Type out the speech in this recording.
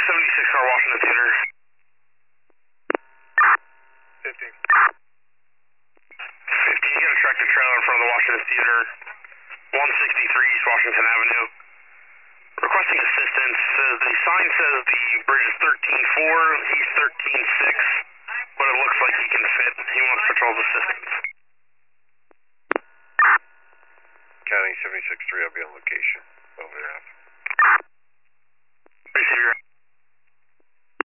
76 car Washington Theater. 15. 15, you got a tractor trailer in front of the Washington Theater, 163 East Washington Avenue. Requesting assistance. The sign says the bridge is 13.4, he's 13.6, but it looks like he can fit. He wants patrol's assistance. County 76-3, I'll be on location. Over there.